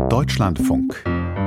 Deutschlandfunk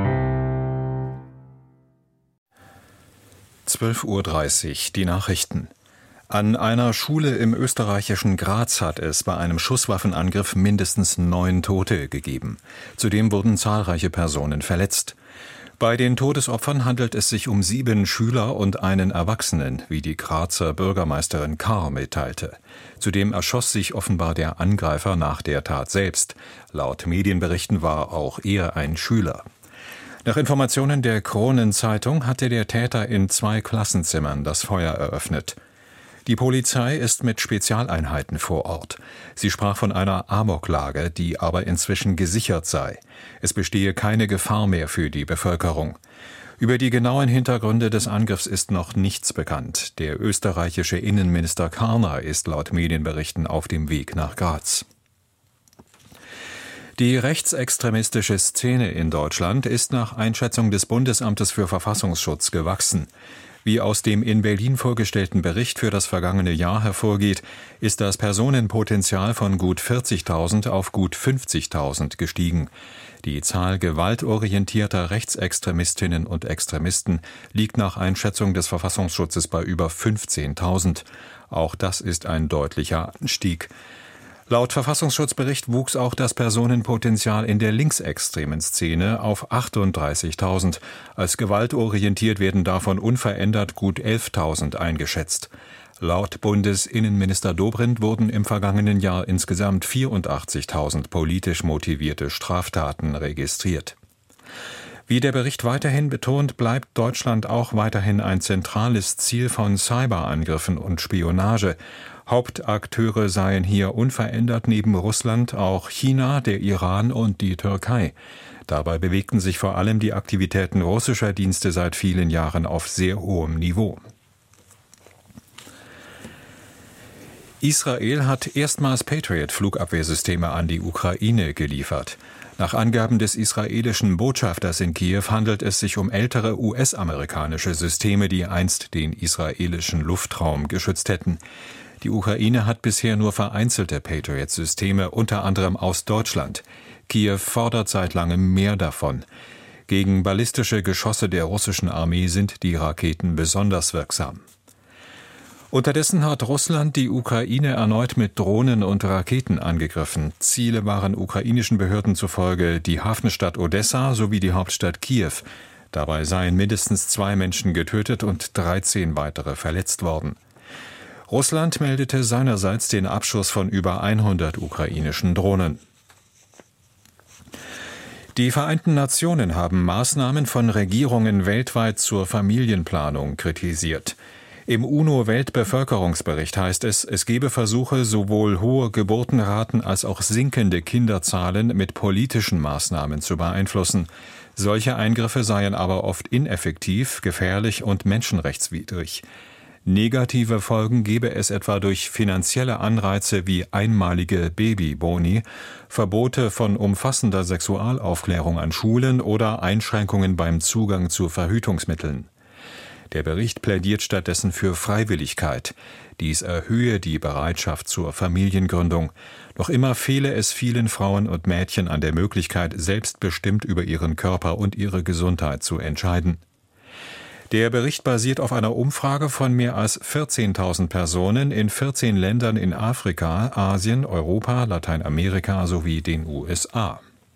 12:30 Uhr, die Nachrichten. An einer Schule im österreichischen Graz hat es bei einem Schusswaffenangriff mindestens 9 Tote gegeben. Zudem wurden zahlreiche Personen verletzt. Bei den Todesopfern handelt es sich um 7 Schüler und einen Erwachsenen, wie die Grazer Bürgermeisterin Karr mitteilte. Zudem erschoss sich offenbar der Angreifer nach der Tat selbst. Laut Medienberichten war auch er ein Schüler. Nach Informationen der Kronenzeitung hatte der Täter in 2 Klassenzimmern das Feuer eröffnet. Die Polizei ist mit Spezialeinheiten vor Ort. Sie sprach von einer Amoklage, die aber inzwischen gesichert sei. Es bestehe keine Gefahr mehr für die Bevölkerung. Über die genauen Hintergründe des Angriffs ist noch nichts bekannt. Der österreichische Innenminister Karner ist laut Medienberichten auf dem Weg nach Graz. Die rechtsextremistische Szene in Deutschland ist nach Einschätzung des Bundesamtes für Verfassungsschutz gewachsen. Wie aus dem in Berlin vorgestellten Bericht für das vergangene Jahr hervorgeht, ist das Personenpotenzial von gut 40.000 auf gut 50.000 gestiegen. Die Zahl gewaltorientierter Rechtsextremistinnen und Extremisten liegt nach Einschätzung des Verfassungsschutzes bei über 15.000. Auch das ist ein deutlicher Anstieg. Laut Verfassungsschutzbericht wuchs auch das Personenpotenzial in der linksextremen Szene auf 38.000. Als gewaltorientiert werden davon unverändert gut 11.000 eingeschätzt. Laut Bundesinnenminister Dobrindt wurden im vergangenen Jahr insgesamt 84.000 politisch motivierte Straftaten registriert. Wie der Bericht weiterhin betont, bleibt Deutschland auch weiterhin ein zentrales Ziel von Cyberangriffen und Spionage. Hauptakteure seien hier unverändert neben Russland auch China, der Iran und die Türkei. Dabei bewegten sich vor allem die Aktivitäten russischer Dienste seit vielen Jahren auf sehr hohem Niveau. Israel hat erstmals Patriot-Flugabwehrsysteme an die Ukraine geliefert. Nach Angaben des israelischen Botschafters in Kiew handelt es sich um ältere US-amerikanische Systeme, die einst den israelischen Luftraum geschützt hätten. Die Ukraine hat bisher nur vereinzelte Patriot-Systeme, unter anderem aus Deutschland. Kiew fordert seit langem mehr davon. Gegen ballistische Geschosse der russischen Armee sind die Raketen besonders wirksam. Unterdessen hat Russland die Ukraine erneut mit Drohnen und Raketen angegriffen. Ziele waren ukrainischen Behörden zufolge die Hafenstadt Odessa sowie die Hauptstadt Kiew. Dabei seien mindestens 2 Menschen getötet und 13 weitere verletzt worden. Russland meldete seinerseits den Abschuss von über 100 ukrainischen Drohnen. Die Vereinten Nationen haben Maßnahmen von Regierungen weltweit zur Familienplanung kritisiert. Im UNO-Weltbevölkerungsbericht heißt es, es gebe Versuche, sowohl hohe Geburtenraten als auch sinkende Kinderzahlen mit politischen Maßnahmen zu beeinflussen. Solche Eingriffe seien aber oft ineffektiv, gefährlich und menschenrechtswidrig. Negative Folgen gebe es etwa durch finanzielle Anreize wie einmalige Babyboni, Verbote von umfassender Sexualaufklärung an Schulen oder Einschränkungen beim Zugang zu Verhütungsmitteln. Der Bericht plädiert stattdessen für Freiwilligkeit. Dies erhöhe die Bereitschaft zur Familiengründung. Noch immer fehle es vielen Frauen und Mädchen an der Möglichkeit, selbstbestimmt über ihren Körper und ihre Gesundheit zu entscheiden. Der Bericht basiert auf einer Umfrage von mehr als 14.000 Personen in 14 Ländern in Afrika, Asien, Europa, Lateinamerika sowie den USA.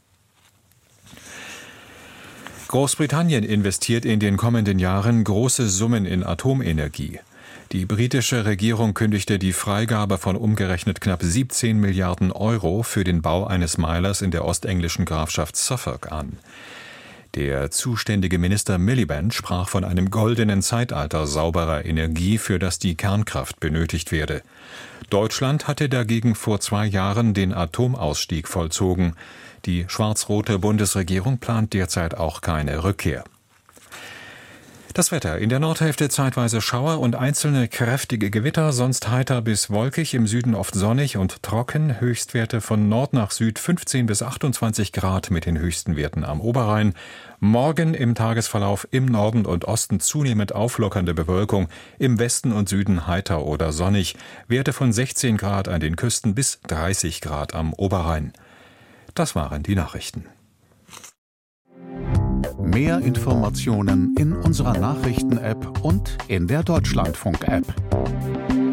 Großbritannien investiert in den kommenden Jahren große Summen in Atomenergie. Die britische Regierung kündigte die Freigabe von umgerechnet knapp 17 Milliarden Euro für den Bau eines Meilers in der ostenglischen Grafschaft Suffolk an. Der zuständige Minister Miliband sprach von einem goldenen Zeitalter sauberer Energie, für das die Kernkraft benötigt werde. Deutschland hatte dagegen vor 2 Jahren den Atomausstieg vollzogen. Die schwarz-rote Bundesregierung plant derzeit auch keine Rückkehr. Das Wetter: In der Nordhälfte zeitweise Schauer und einzelne kräftige Gewitter, sonst heiter bis wolkig, im Süden oft sonnig und trocken. Höchstwerte von Nord nach Süd 15 bis 28 Grad mit den höchsten Werten am Oberrhein. Morgen im Tagesverlauf im Norden und Osten zunehmend auflockernde Bewölkung, im Westen und Süden heiter oder sonnig. Werte von 16 Grad an den Küsten bis 30 Grad am Oberrhein. Das waren die Nachrichten. Mehr Informationen in unserer Nachrichten-App und in der Deutschlandfunk-App.